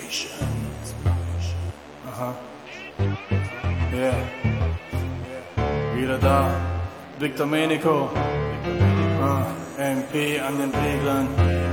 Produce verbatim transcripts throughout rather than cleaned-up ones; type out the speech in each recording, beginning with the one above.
Aha. Yeah. Wieder da. Big Domenico. Uh, M P an den Reglern.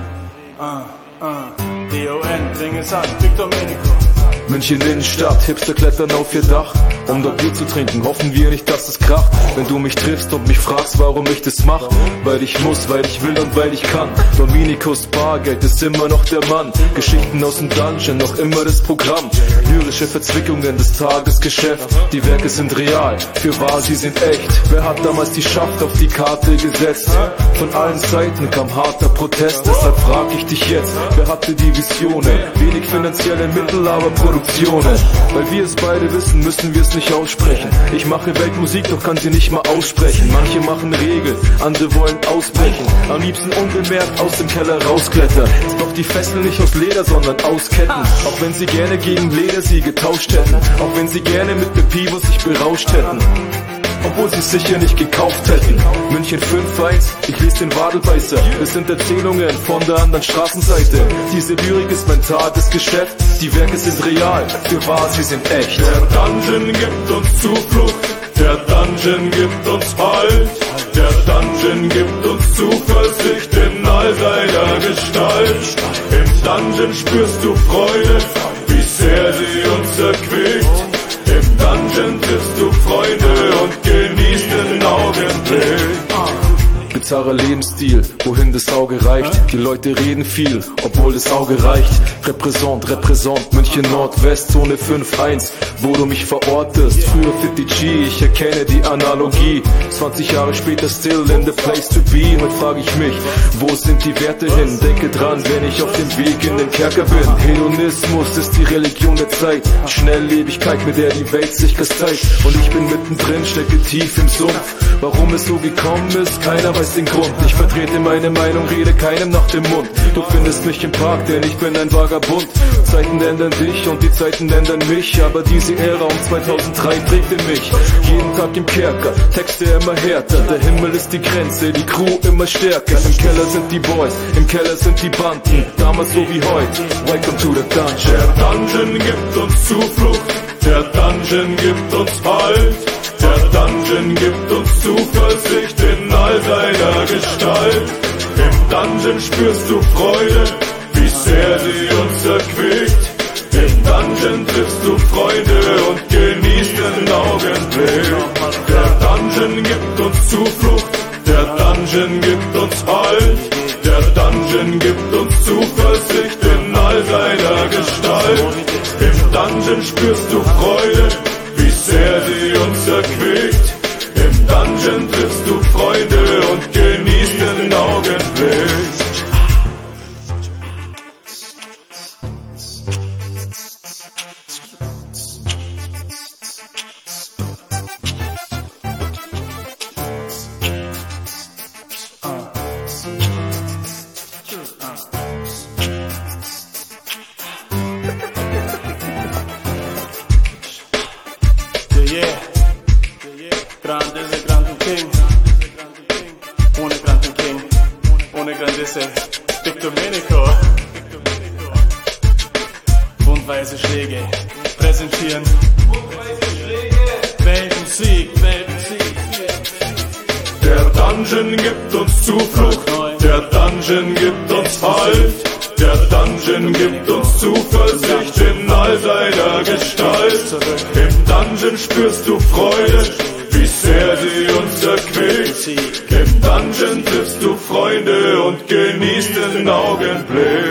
Uh, uh. D O N, sing es an. Big Domenico. München Innenstadt, Hipster klettern auf ihr Dach, um dort Bier zu trinken, hoffen wir nicht, dass es kracht. Wenn du mich triffst und mich fragst, warum ich das mach, weil ich muss, weil ich will und weil ich kann. Dominicos Bargeld ist immer noch der Mann, Geschichten aus dem Dungeon, noch immer das Programm. Lyrische Verzwickungen des Tagesgeschäft, die Werke sind real, für wahr, sie sind echt. Wer hat damals die Schacht auf die Karte gesetzt? Von allen Seiten kam harter Protest, deshalb frag ich dich jetzt, wer hatte die Visionen? Wenig finanzielle Mittel, aber Produktionen. Weil wir es beide wissen, müssen wir es nicht aussprechen. Ich mache Weltmusik, doch kann sie nicht mal aussprechen. Manche machen Regeln, andere wollen ausbrechen. Am liebsten unbemerkt aus dem Keller rausklettern. Doch die Fesseln nicht aus Leder, sondern aus Ketten. Auch wenn sie gerne gegen Leder sie getauscht hätten. Auch wenn sie gerne mit dem Pivo sich berauscht hätten. Obwohl sie es sicher nicht gekauft hätten. München fünf eins, ich lese den Wadelbeißer. Es sind Erzählungen von der anderen Straßenseite. Diese Lyrik ist mein Tagesgeschäft. Die Werke sind real, für wahr, sie sind echt. Der Dungeon gibt uns Zuflucht, der Dungeon gibt uns Halt. Der Dungeon gibt uns Zuversicht in all seiner Gestalt. Im Dungeon spürst du Freude, wie sehr sie uns erquickt. Im Dungeon triffst du Freunde und genießt den Augenblick. Bizarrer Lebensstil, wohin das Auge reicht. Die Leute reden viel, obwohl das Auge reicht. Repräsent, repräsent, München Nordwest, Zone fünf eins, wo du mich verortest. Früher fifty G, ich erkenne die Analogie. zwanzig Jahre später still in the place to be. Heute frage ich mich, wo sind die Werte hin? Denke dran, wenn ich auf dem Weg in den Kerker bin. Hedonismus ist die Religion der Zeit. Schnelllebigkeit, mit der die Welt sich kasteit. Und ich bin mittendrin, stecke tief im Sumpf. Warum es so gekommen ist, keiner weiß den Grund. Ich vertrete meine Meinung, rede keinem nach dem Mund. Du findest mich im Park, denn ich bin ein Vagabund. Zeiten ändern dich und die Zeiten ändern mich. Aber diese Ära um zweitausenddrei prägte mich. Jeden Tag im Kerker, Texte immer härter. Der Himmel ist die Grenze, die Crew immer stärker. Im Keller sind die Boys, im Keller sind die Banden. Damals so wie heute, welcome to the Dungeon. Der Dungeon gibt uns Zuflucht, der Dungeon gibt uns Halt. Der Dungeon gibt uns Zuversicht in all seiner Gestalt. Im Dungeon spürst du Freude, wie sehr sie uns erquickt. Im Dungeon triffst du Freunde und genießt den Augenblick. Der Dungeon gibt uns Zuflucht, der Dungeon gibt uns Halt. Der Dungeon gibt uns Zuversicht in all seiner Gestalt. Im Dungeon spürst du Freude, wie sehr sie uns erquickt. Im Dungeon triffst du Freunde und genießt den Augenblick. Yeah, Grandese, Grand King. Ohne Grand King, ohne Grandese, Big Domenico. Wundweise Schläge präsentieren. Weltensieg, Weltensieg. Der Dungeon gibt uns Zuflucht, der Dungeon gibt uns Halt. Der Dungeon gibt uns Zuversicht in all seiner Gestalt. Im Dungeon spürst du Freude, wie sehr sie uns erquickt. Im Dungeon triffst du Freunde und genießt den Augenblick.